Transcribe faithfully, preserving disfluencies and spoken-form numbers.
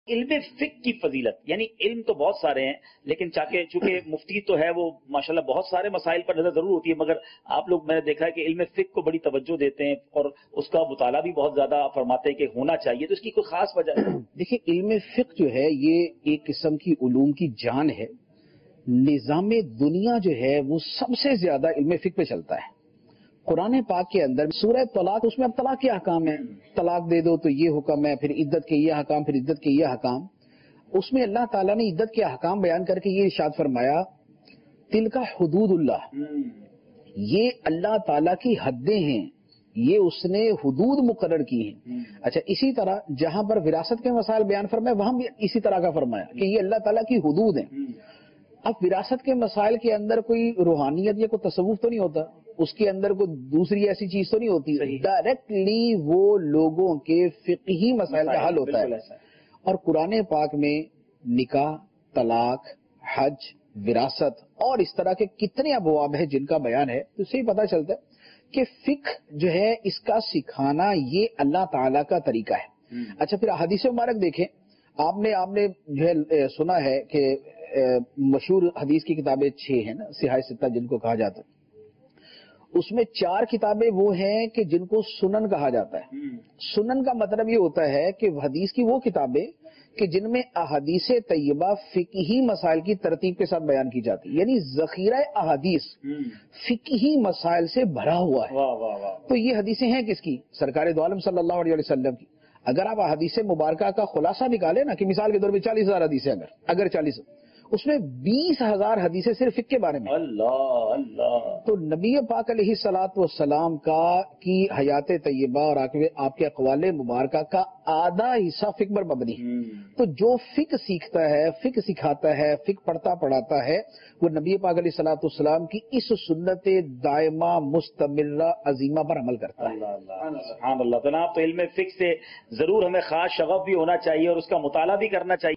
علم فقہ کی فضیلت، یعنی علم تو بہت سارے ہیں لیکن چاہے چونکہ مفتی تو ہے وہ ماشاءاللہ بہت سارے مسائل پر نظر ضرور ہوتی ہے، مگر آپ لوگ میں نے دیکھا ہے کہ علم فقہ کو بڑی توجہ دیتے ہیں اور اس کا مطالعہ بھی بہت زیادہ فرماتے ہیں کہ ہونا چاہیے، تو اس کی کوئی خاص وجہ ہے؟ دیکھیں علم فقہ جو ہے یہ ایک قسم کی علوم کی جان ہے. نظام دنیا جو ہے وہ سب سے زیادہ علم فقہ پہ چلتا ہے. قرآن پاک کے اندر سورہ طلاق، اس میں اب طلاق کے احکام ہیں، طلاق دے دو تو یہ حکم ہے، پھر عدت کے یہ احکام، پھر عدت کے یہ احکام. اس میں اللہ تعالیٰ نے عدت کے احکام بیان کر کے یہ ارشاد فرمایا تلک حدود اللہ، یہ اللہ تعالیٰ کی حدیں ہیں، یہ اس نے حدود مقرر کی ہیں. اچھا اسی طرح جہاں پر وراثت کے مسائل بیان فرمائے وہاں بھی اسی طرح کا فرمایا کہ یہ اللہ تعالیٰ کی حدود ہیں. اب وراثت کے مسائل کے اندر کوئی روحانیت یا کوئی تصوف تو نہیں ہوتا، اس کے اندر کوئی دوسری ایسی چیز تو نہیں ہوتی، ڈائریکٹلی وہ لوگوں کے فقہی مسائل کا حل ہوتا ہے. اور قرآن پاک میں نکاح، طلاق، حج، وراثت اور اس طرح کے کتنے ابواب ہیں جن کا بیان ہے، تو اس سے ہی پتہ چلتا ہے کہ فقہ جو ہے اس کا سکھانا یہ اللہ تعالیٰ کا طریقہ ہے. اچھا پھر احادیث مبارک دیکھیں، آپ نے آپ نے جو ہے سنا ہے کہ مشہور حدیث کی کتابیں چھ ہیں نا، صحاح ستہ جن کو کہا جاتا ہے، اس میں چار کتابیں وہ ہیں کہ جن کو سنن کہا جاتا ہے. سنن کا مطلب یہ ہوتا ہے کہ حدیث کی وہ کتابیں کہ جن میں احادیث طیبہ فقہی مسائل کی ترتیب کے ساتھ بیان کی جاتی، یعنی ذخیرہ احادیث فقہی مسائل سے بھرا ہوا ہے. واہ واہ واہ. تو یہ حدیثیں ہیں کس کی؟ سرکار دو عالم صلی اللہ علیہ وسلم کی. اگر آپ احادیث مبارکہ کا خلاصہ نکالیں نا کہ مثال کے طور پہ چالیس ہزار حدیثیں اگر اگر چالیس اس میں بیس ہزار حدیثیں صرف فقہ کے بارے میں. اللہ اللہ. تو نبی پاک علیہ الصلوۃ والسلام کا کی حیات طیبہ اور آپ کے اقوال مبارکہ کا آدھا حصہ فقہ پر مبنی ہے. تو جو فقہ سیکھتا ہے، فقہ سکھاتا ہے، فقہ پڑھتا پڑھاتا ہے، وہ نبی پاک علیہ الصلوۃ والسلام کی اس سنت دائمہ مستمرہ عظیمہ پر عمل کرتا ہے. سبحان اللہ. جناب تو علم فقہ سے ضرور ہمیں خاص شغف بھی ہونا چاہیے اور اس کا مطالعہ بھی کرنا چاہیے.